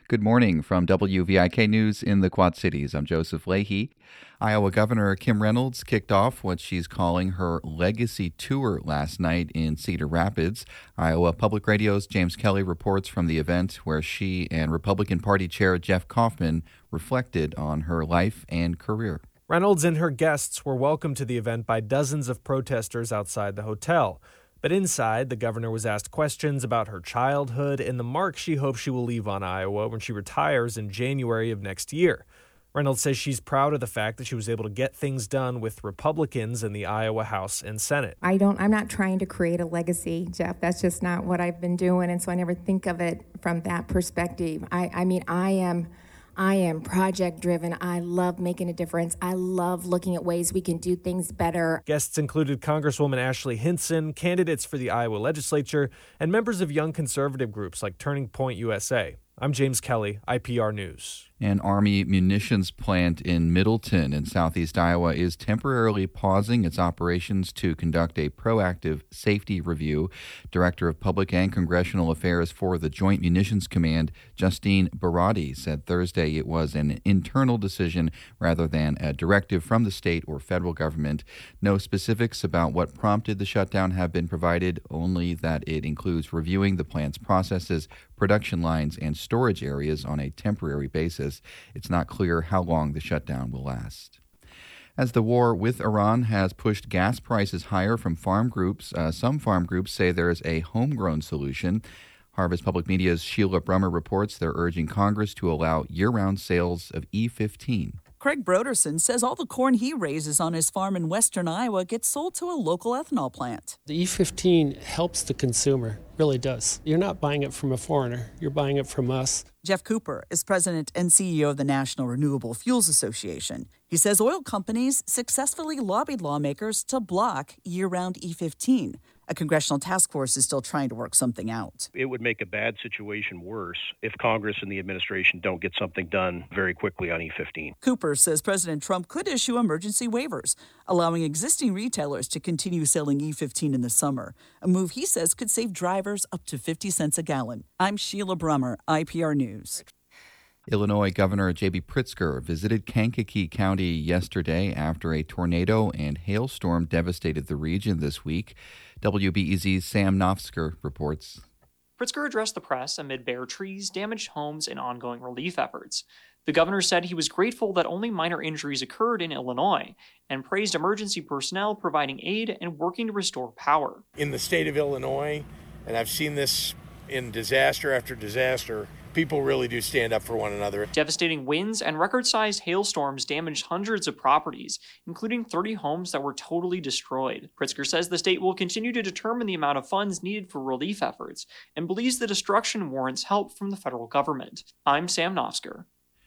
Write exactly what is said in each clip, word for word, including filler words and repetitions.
Good morning from W V I K News in the Quad Cities. I'm Joseph Leahy. Iowa Governor Kim Reynolds kicked off what she's calling her legacy tour last night in Cedar Rapids. Iowa Public Radio's James Kelly reports from the event where she and Republican Party Chair Jeff Kaufman reflected on her life and career. Reynolds and her guests were welcomed to the event by dozens of protesters outside the hotel. But inside, the governor was asked questions about her childhood and the mark she hopes she will leave on Iowa when she retires in January of next year. Reynolds says she's proud of the fact that she was able to get things done with Republicans in the Iowa House and Senate. I don't, I'm not trying to create a legacy, Jeff. That's just not what I've been doing, and so I never think of it from that perspective. I, I mean, I am... I am project driven. I love making a difference. I love looking at ways we can do things better. Guests included Congresswoman Ashley Hinson, candidates for the Iowa legislature, and members of young conservative groups like Turning Point U S A. I'm James Kelly, I P R News. An Army munitions plant in Middleton in southeast Iowa is temporarily pausing its operations to conduct a proactive safety review. Director of Public and Congressional Affairs for the Joint Munitions Command, Justine Barati, said Thursday it was an internal decision rather than a directive from the state or federal government. No specifics about what prompted the shutdown have been provided, only that it includes reviewing the plant's processes, production lines, and storage areas on a temporary basis. It's not clear how long the shutdown will last. As the war with Iran has pushed gas prices higher from farm groups, uh, some farm groups say there is a homegrown solution. Harvest Public Media's Sheila Brummer reports they're urging Congress to allow year-round sales of E fifteen. Craig Broderson says all the corn he raises on his farm in western Iowa gets sold to a local ethanol plant. The E fifteen helps the consumer, really does. You're not buying it from a foreigner, you're buying it from us. Jeff Cooper is president and C E O of the National Renewable Fuels Association. He says oil companies successfully lobbied lawmakers to block year-round E fifteen. A congressional task force is still trying to work something out. It would make a bad situation worse if Congress and the administration don't get something done very quickly on E fifteen. Cooper says President Trump could issue emergency waivers, allowing existing retailers to continue selling E fifteen in the summer, a move he says could save drivers up to fifty cents a gallon. I'm Sheila Brummer, I P R News. Illinois Governor J B Pritzker visited Kankakee County yesterday after a tornado and hailstorm devastated the region this week. W B E Z's Sam Nofsker reports. Pritzker addressed the press amid bare trees, damaged homes, and ongoing relief efforts. The governor said he was grateful that only minor injuries occurred in Illinois and praised emergency personnel providing aid and working to restore power. In the state of Illinois, and I've seen this in disaster after disaster, people really do stand up for one another. Devastating winds and record-sized hailstorms damaged hundreds of properties, including thirty homes that were totally destroyed. Pritzker says the state will continue to determine the amount of funds needed for relief efforts and believes the destruction warrants help from the federal government. I'm Sam Nofsker.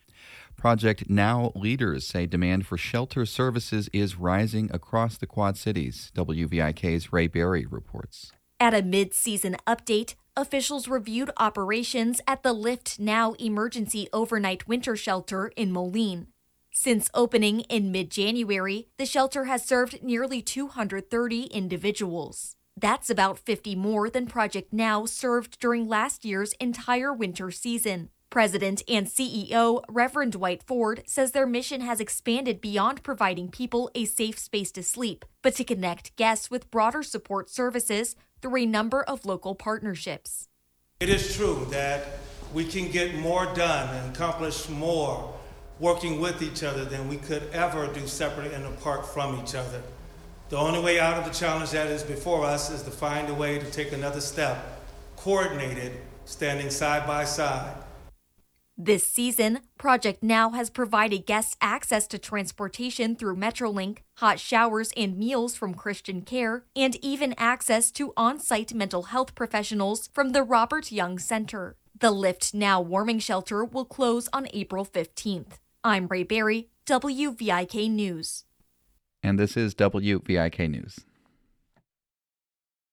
Project Now leaders say demand for shelter services is rising across the Quad Cities. W V I K's Ray Berry reports. At a mid-season update, officials reviewed operations at the Lift Now Emergency Overnight Winter Shelter in Moline. Since opening in mid-January, the shelter has served nearly two hundred thirty individuals. That's about fifty more than Project Now served during last year's entire winter season. President and C E O Reverend Dwight Ford says their mission has expanded beyond providing people a safe space to sleep, but to connect guests with broader support services through a number of local partnerships. It is true that we can get more done and accomplish more working with each other than we could ever do separately and apart from each other. The only way out of the challenge that is before us is to find a way to take another step, coordinated, standing side by side. This season, Project Now has provided guests access to transportation through Metrolink, hot showers and meals from Christian Care, and even access to on-site mental health professionals from the Robert Young Center. The Lift Now warming shelter will close on April fifteenth. I'm Ray Berry, W V I K News. And this is W V I K News.